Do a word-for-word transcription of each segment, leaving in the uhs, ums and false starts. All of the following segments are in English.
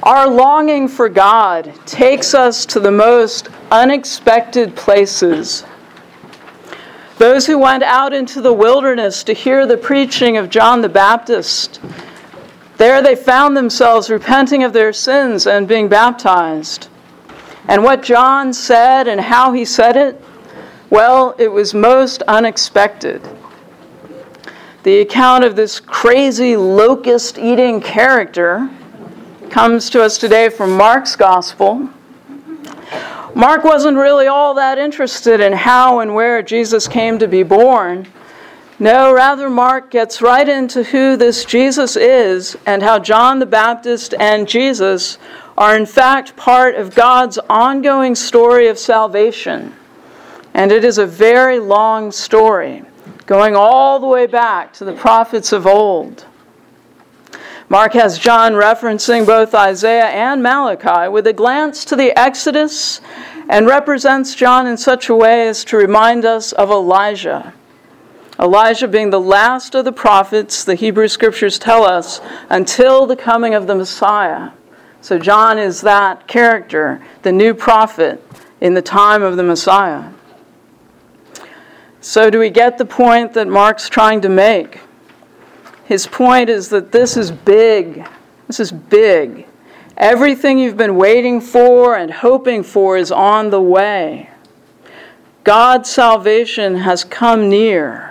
Our longing for God takes us to the most unexpected places. Those who went out into the wilderness to hear the preaching of John the Baptist, there they found themselves repenting of their sins and being baptized. And what John said and how he said it, well, it was most unexpected. The account of this crazy locust-eating character comes to us today from Mark's Gospel. Mark wasn't really all that interested in how and where Jesus came to be born. No, rather Mark gets right into who this Jesus is and how John the Baptist and Jesus are in fact part of God's ongoing story of salvation. And it is a very long story, going all the way back to the prophets of old. Mark has John referencing both Isaiah and Malachi with a glance to the Exodus and represents John in such a way as to remind us of Elijah. Elijah being the last of the prophets, the Hebrew Scriptures tell us, until the coming of the Messiah. So John is that character, the new prophet in the time of the Messiah. So do we get the point that Mark's trying to make? His point is that this is big. This is big. Everything you've been waiting for and hoping for is on the way. God's salvation has come near.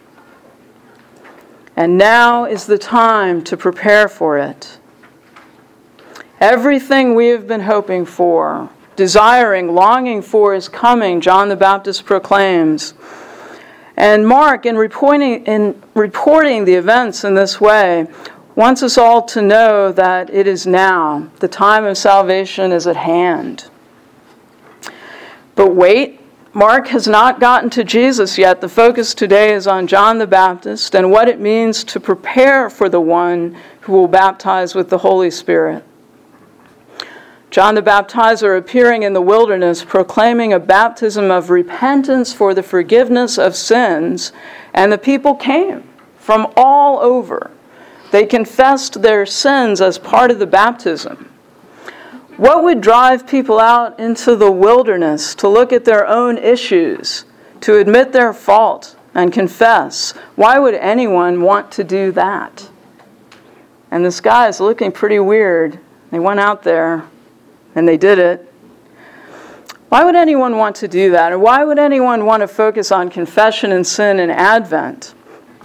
And now is the time to prepare for it. Everything we have been hoping for, desiring, longing for is coming, John the Baptist proclaims. And Mark, in reporting, in reporting the events in this way, wants us all to know that it is now. The time of salvation is at hand. But wait, Mark has not gotten to Jesus yet. The focus today is on John the Baptist and what it means to prepare for the one who will baptize with the Holy Spirit. John the Baptizer appearing in the wilderness, proclaiming a baptism of repentance for the forgiveness of sins, and the people came from all over. They confessed their sins as part of the baptism. What would drive people out into the wilderness to look at their own issues, to admit their fault and confess? Why would anyone want to do that? And this guy is looking pretty weird. They went out there. And they did it. Why would anyone want to do that? Or why would anyone want to focus on confession and sin in Advent?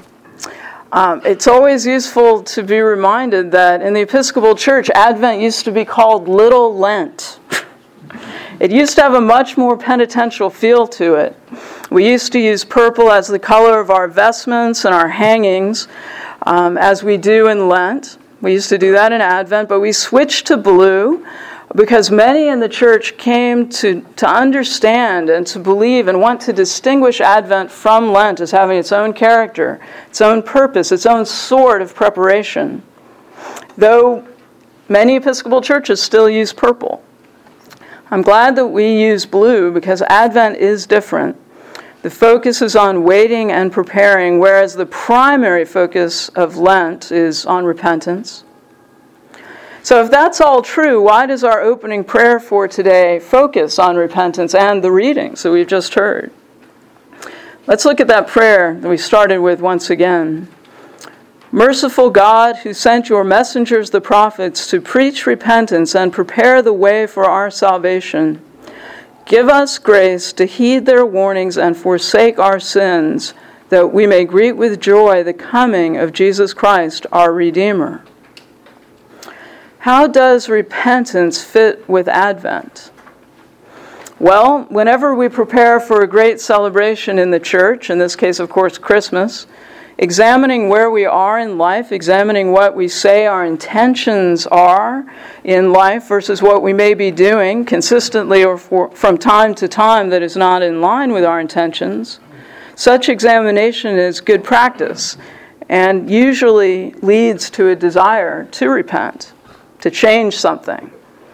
Um, it's always useful to be reminded that in the Episcopal Church, Advent used to be called Little Lent. It used to have a much more penitential feel to it. We used to use purple as the color of our vestments and our hangings, um, as we do in Lent. We used to do that in Advent, but we switched to blue because many in the church came to, to understand and to believe and want to distinguish Advent from Lent as having its own character, its own purpose, its own sort of preparation. Though many Episcopal churches still use purple. I'm glad that we use blue because Advent is different. The focus is on waiting and preparing, whereas the primary focus of Lent is on repentance. So if that's all true, why does our opening prayer for today focus on repentance and the readings that we've just heard? Let's look at that prayer that we started with once again. Merciful God, who sent your messengers, the prophets, to preach repentance and prepare the way for our salvation, give us grace to heed their warnings and forsake our sins, that we may greet with joy the coming of Jesus Christ, our Redeemer. How does repentance fit with Advent? Well, whenever we prepare for a great celebration in the church, in this case, of course, Christmas, examining where we are in life, examining what we say our intentions are in life versus what we may be doing consistently or for, from time to time that is not in line with our intentions, such examination is good practice and usually leads to a desire to repent, to change something.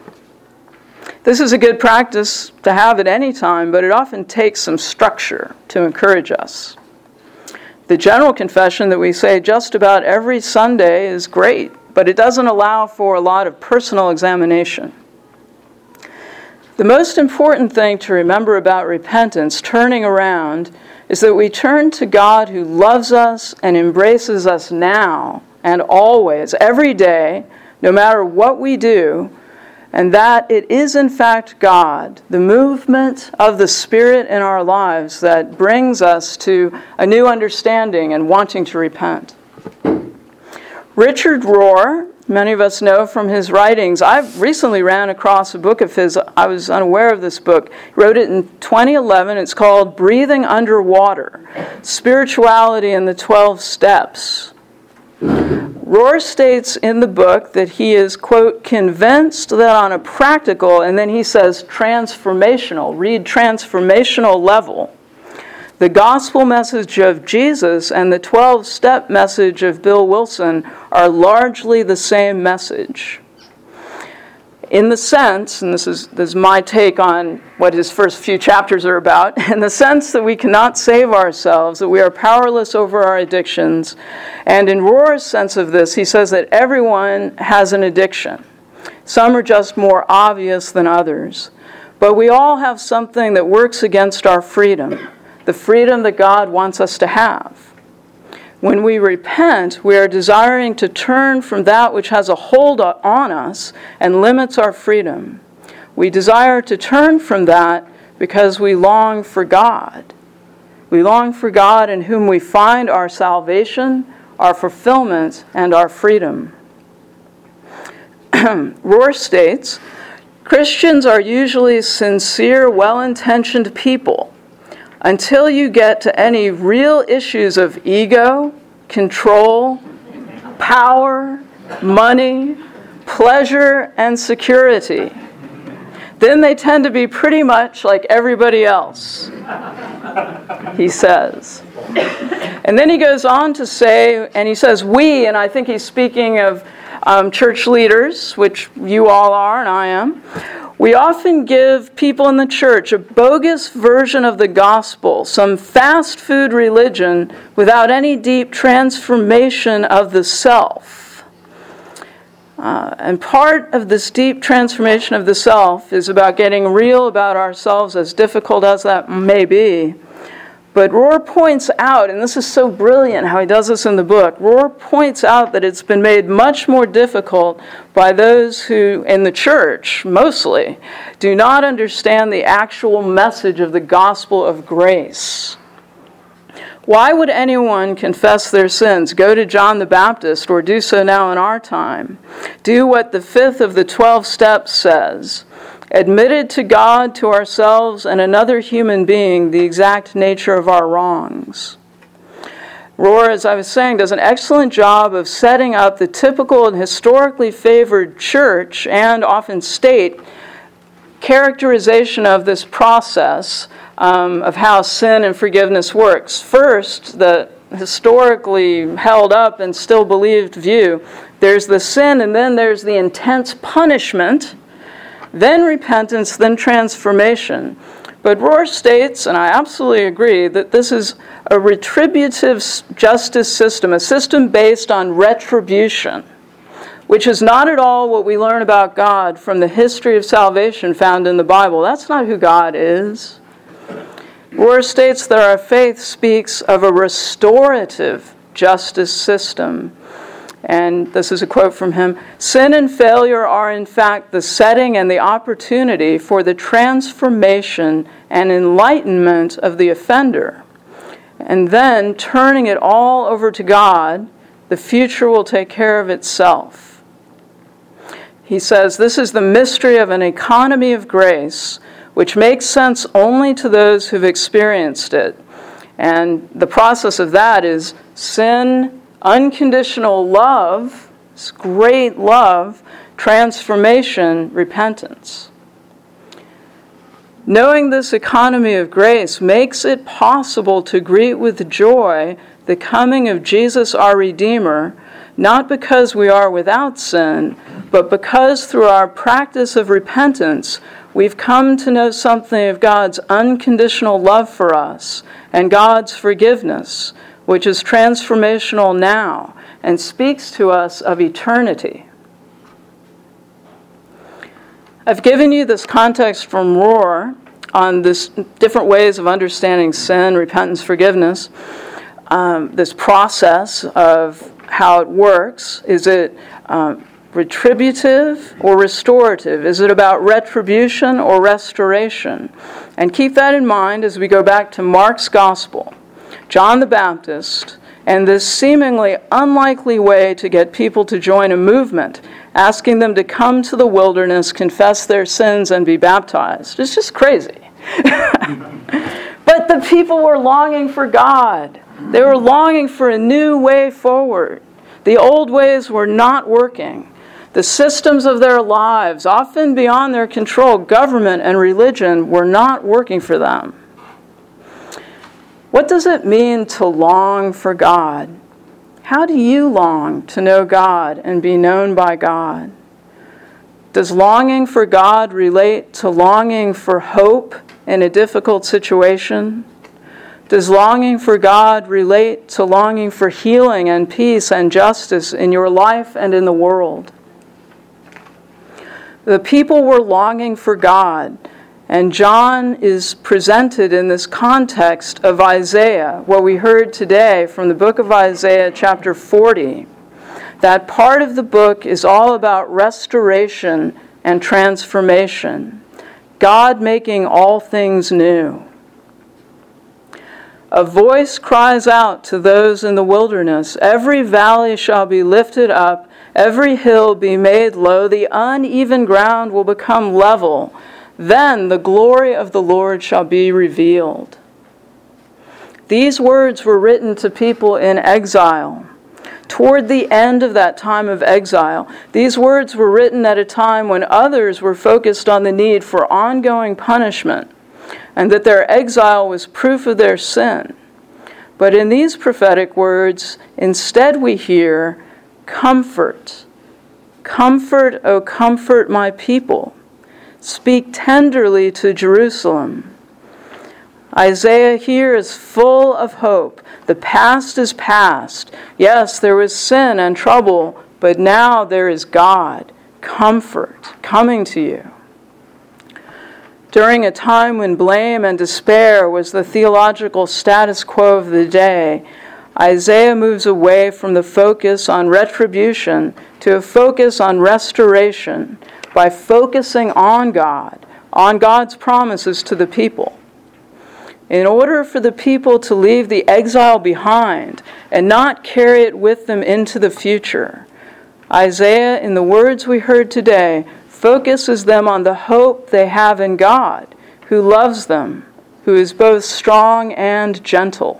This is a good practice to have at any time, but it often takes some structure to encourage us. The general confession that we say just about every Sunday is great, but it doesn't allow for a lot of personal examination. The most important thing to remember about repentance, turning around, is that we turn to God who loves us and embraces us now and always, every day, no matter what we do, and that it is in fact God, the movement of the Spirit in our lives, that brings us to a new understanding and wanting to repent. Richard Rohr, many of us know from his writings. I've recently ran across a book of his. I was unaware of this book. He wrote it in twenty eleven. It's called Breathing Underwater, Spirituality and the twelve Steps. Rohr states in the book that he is, quote, convinced that on a practical, and then he says transformational, read transformational level, the gospel message of Jesus and the twelve-step message of Bill Wilson are largely the same message. In the sense, and this is, this is my take on what his first few chapters are about, in the sense that we cannot save ourselves, that we are powerless over our addictions. And in Rohr's sense of this, he says that everyone has an addiction. Some are just more obvious than others. But we all have something that works against our freedom, the freedom that God wants us to have. When we repent, we are desiring to turn from that which has a hold on us and limits our freedom. We desire to turn from that because we long for God. We long for God in whom we find our salvation, our fulfillment, and our freedom. Rohr states, Christians are usually sincere, well-intentioned people until you get to any real issues of ego, control, power, money, pleasure, and security. Then they tend to be pretty much like everybody else, he says. And then he goes on to say, and he says, we, and I think he's speaking of um, church leaders, which you all are and I am, we often give people in the church a bogus version of the gospel, some fast food religion without any deep transformation of the self. Uh, and part of this deep transformation of the self is about getting real about ourselves, as difficult as that may be. But Rohr points out, and this is so brilliant how he does this in the book, Rohr points out that it's been made much more difficult by those who, in the church mostly, do not understand the actual message of the gospel of grace. Why would anyone confess their sins, go to John the Baptist, or do so now in our time? Do what the fifth of the twelve steps says. Admitted to God, to ourselves, and another human being the exact nature of our wrongs. Rohr, as I was saying, does an excellent job of setting up the typical and historically favored church and often state characterization of this process um, of how sin and forgiveness works. First, the historically held up and still believed view, there's the sin and then there's the intense punishment, then repentance, then transformation. But Rohr states, and I absolutely agree, that this is a retributive justice system, a system based on retribution, which is not at all what we learn about God from the history of salvation found in the Bible. That's not who God is. Rohr states that our faith speaks of a restorative justice system. And this is a quote from him, sin and failure are in fact the setting and the opportunity for the transformation and enlightenment of the offender. And then, turning it all over to God, the future will take care of itself. He says, this is the mystery of an economy of grace, which makes sense only to those who've experienced it. And the process of that is sin, unconditional love, great love, transformation, repentance. Knowing this economy of grace makes it possible to greet with joy the coming of Jesus our Redeemer, not because we are without sin, but because through our practice of repentance, we've come to know something of God's unconditional love for us and God's forgiveness, which is transformational now and speaks to us of eternity. I've given you this context from Rohr on this different ways of understanding sin, repentance, forgiveness, um, this process of how it works. Is it um, retributive or restorative? Is it about retribution or restoration? And keep that in mind as we go back to Mark's Gospel, John the Baptist, and this seemingly unlikely way to get people to join a movement, asking them to come to the wilderness, confess their sins, and be baptized. It's just crazy. But the people were longing for God. They were longing for a new way forward. The old ways were not working. The systems of their lives, often beyond their control, government and religion, were not working for them. What does it mean to long for God? How do you long to know God and be known by God? Does longing for God relate to longing for hope in a difficult situation? Does longing for God relate to longing for healing and peace and justice in your life and in the world? The people were longing for God, and John is presented in this context of Isaiah, what we heard today from the book of Isaiah, chapter forty. That part of the book is all about restoration and transformation, God making all things new. A voice cries out to those in the wilderness, "Every valley shall be lifted up, every hill be made low, the uneven ground will become level. Then the glory of the Lord shall be revealed." These words were written to people in exile. Toward the end of that time of exile, these words were written at a time when others were focused on the need for ongoing punishment, and that their exile was proof of their sin. But in these prophetic words, instead we hear, "Comfort, comfort, O comfort my people. Speak tenderly to Jerusalem." Isaiah here is full of hope. The past is past. Yes, there was sin and trouble, but now there is God, comfort, coming to you. During a time when blame and despair was the theological status quo of the day, Isaiah moves away from the focus on retribution to a focus on restoration by focusing on God, on God's promises to the people. In order for the people to leave the exile behind and not carry it with them into the future, Isaiah, in the words we heard today, focuses them on the hope they have in God, who loves them, who is both strong and gentle.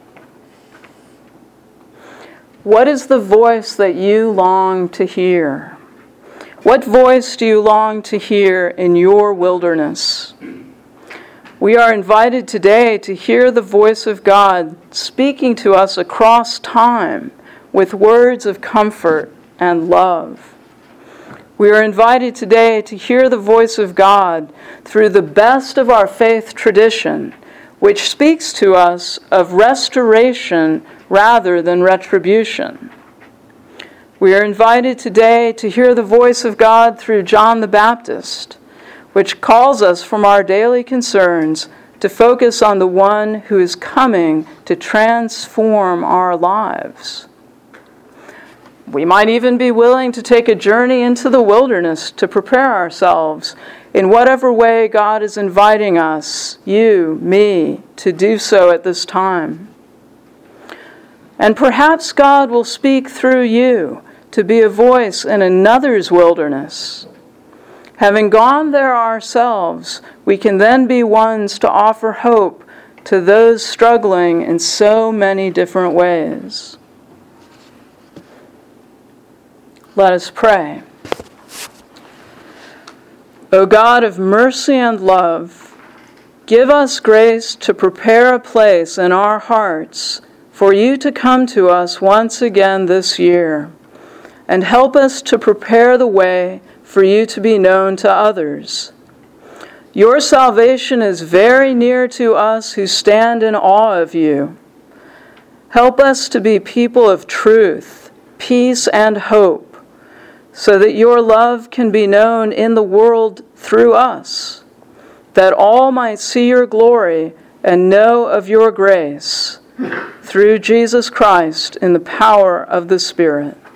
What is the voice that you long to hear? What voice do you long to hear in your wilderness? We are invited today to hear the voice of God speaking to us across time with words of comfort and love. We are invited today to hear the voice of God through the best of our faith tradition, which speaks to us of restoration rather than retribution. We are invited today to hear the voice of God through John the Baptist, which calls us from our daily concerns to focus on the one who is coming to transform our lives. We might even be willing to take a journey into the wilderness to prepare ourselves in whatever way God is inviting us, you, me, to do so at this time. And perhaps God will speak through you to be a voice in another's wilderness. Having gone there ourselves, we can then be ones to offer hope to those struggling in so many different ways. Let us pray. O God of mercy and love, give us grace to prepare a place in our hearts for you to come to us once again this year, and help us to prepare the way for you to be known to others. Your salvation is very near to us who stand in awe of you. Help us to be people of truth, peace, and hope, so that your love can be known in the world through us, that all might see your glory and know of your grace, through Jesus Christ in the power of the Spirit.